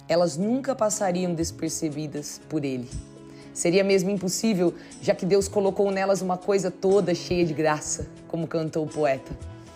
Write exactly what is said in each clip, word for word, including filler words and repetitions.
elas nunca passariam despercebidas por ele. Seria mesmo impossível, já que Deus colocou nelas uma coisa toda cheia de graça, como cantou o poeta.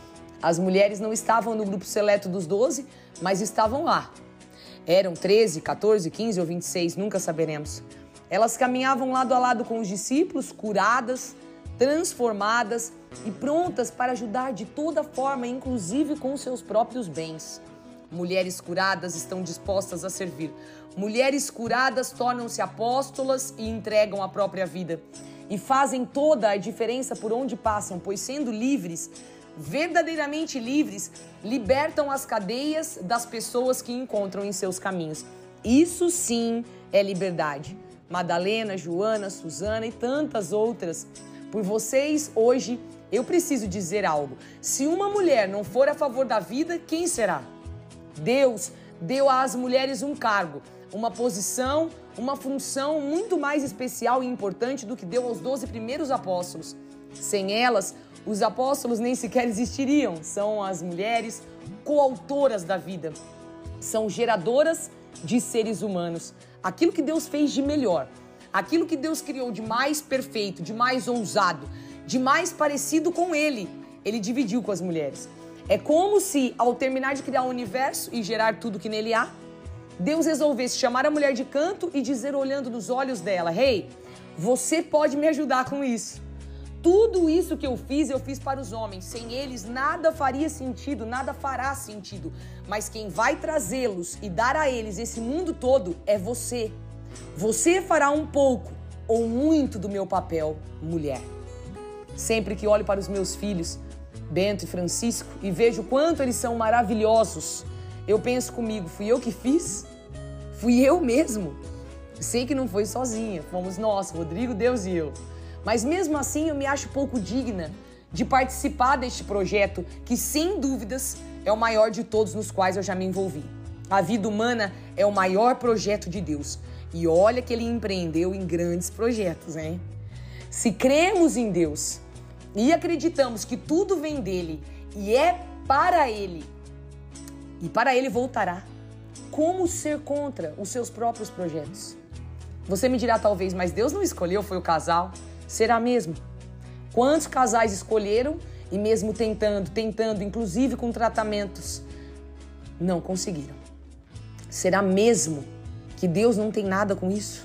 As mulheres não estavam no grupo seleto dos doze, mas estavam lá. Eram treze, quatorze, quinze ou vinte e seis, nunca saberemos. Elas caminhavam lado a lado com os discípulos, curadas, transformadas e prontas para ajudar de toda forma, inclusive com seus próprios bens. Mulheres curadas estão dispostas a servir. Mulheres curadas tornam-se apóstolas e entregam a própria vida. E fazem toda a diferença por onde passam, pois sendo livres, verdadeiramente livres, libertam as cadeias das pessoas que encontram em seus caminhos. Isso sim é liberdade. Madalena, Joana, Suzana e tantas outras. Por vocês, hoje, eu preciso dizer algo. Se uma mulher não for a favor da vida, quem será? Deus deu às mulheres um cargo, uma posição, uma função muito mais especial e importante do que deu aos doze primeiros apóstolos. Sem elas, os apóstolos nem sequer existiriam. São as mulheres coautoras da vida. São geradoras de seres humanos. Aquilo que Deus fez de melhor, aquilo que Deus criou de mais perfeito, de mais ousado, de mais parecido com Ele, Ele dividiu com as mulheres. É como se, ao terminar de criar o universo e gerar tudo que nele há, Deus resolvesse chamar a mulher de canto e dizer, olhando nos olhos dela, hey, você pode me ajudar com isso. Tudo isso que eu fiz, eu fiz para os homens. Sem eles, nada faria sentido, nada fará sentido. Mas quem vai trazê-los e dar a eles esse mundo todo é você. Você fará um pouco ou muito do meu papel, mulher. Sempre que olho para os meus filhos, Bento e Francisco, e vejo o quanto eles são maravilhosos, eu penso comigo, fui eu que fiz? Fui eu mesmo? Sei que não foi sozinha, fomos nós, Rodrigo, Deus e eu. Mas mesmo assim eu me acho pouco digna de participar deste projeto que, sem dúvidas, é o maior de todos nos quais eu já me envolvi. A vida humana é o maior projeto de Deus. E olha que ele empreendeu em grandes projetos, hein? Se cremos em Deus e acreditamos que tudo vem dele e é para ele, e para ele voltará, como ser contra os seus próprios projetos? Você me dirá talvez, mas Deus não escolheu, foi o casal. Será mesmo? Quantos casais escolheram e mesmo tentando, tentando, inclusive com tratamentos, não conseguiram? Será mesmo que Deus não tem nada com isso?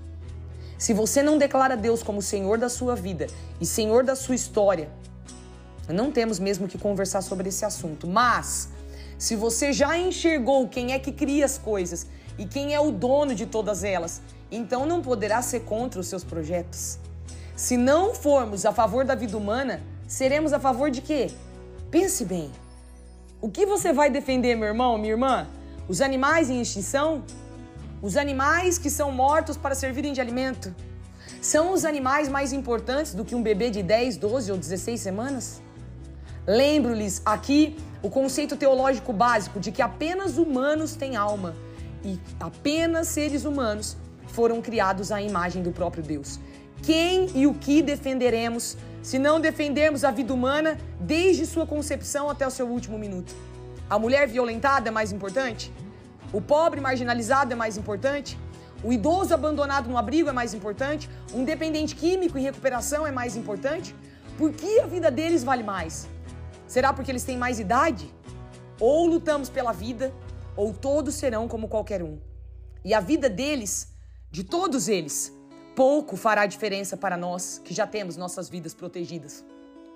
Se você não declara Deus como Senhor da sua vida e Senhor da sua história, não temos mesmo que conversar sobre esse assunto. Mas, se você já enxergou quem é que cria as coisas e quem é o dono de todas elas, então não poderá ser contra os seus projetos. Se não formos a favor da vida humana, seremos a favor de quê? Pense bem. O que você vai defender, meu irmão, minha irmã? Os animais em extinção? Os animais que são mortos para servirem de alimento? São os animais mais importantes do que um bebê de dez, doze ou dezesseis semanas? Lembro-lhes aqui o conceito teológico básico de que apenas humanos têm alma e apenas seres humanos foram criados à imagem do próprio Deus. Quem e o que defenderemos se não defendermos a vida humana desde sua concepção até o seu último minuto? A mulher violentada é mais importante? O pobre marginalizado é mais importante? O idoso abandonado no abrigo é mais importante? Um dependente químico em recuperação é mais importante? Por que a vida deles vale mais? Será porque eles têm mais idade? Ou lutamos pela vida, ou todos serão como qualquer um. E a vida deles, de todos eles, pouco fará diferença para nós que já temos nossas vidas protegidas.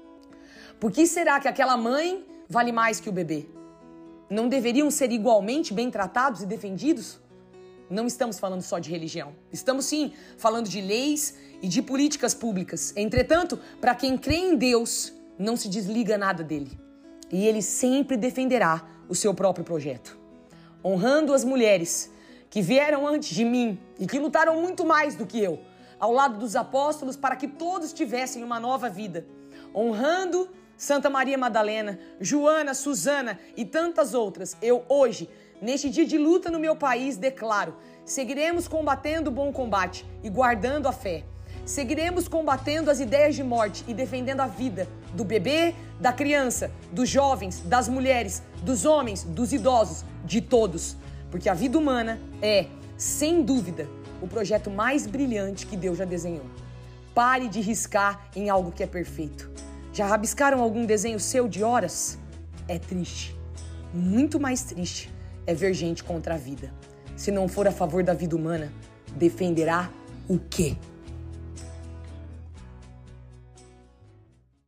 Por que será que aquela mãe vale mais que o bebê? Não deveriam ser igualmente bem tratados e defendidos? Não estamos falando só de religião. Estamos sim falando de leis e de políticas públicas. Entretanto, para quem crê em Deus, não se desliga nada dele. E ele sempre defenderá o seu próprio projeto. Honrando as mulheres que vieram antes de mim e que lutaram muito mais do que eu, ao lado dos apóstolos, para que todos tivessem uma nova vida. Honrando Santa Maria Madalena, Joana, Suzana e tantas outras, eu hoje, neste dia de luta no meu país, declaro: seguiremos combatendo o bom combate e guardando a fé. Seguiremos combatendo as ideias de morte e defendendo a vida do bebê, da criança, dos jovens, das mulheres, dos homens, dos idosos, de todos. Porque a vida humana é, sem dúvida, o projeto mais brilhante que Deus já desenhou. Pare de riscar em algo que é perfeito. Já rabiscaram algum desenho seu de horas? É triste. Muito mais triste é ver gente contra a vida. Se não for a favor da vida humana, defenderá o quê?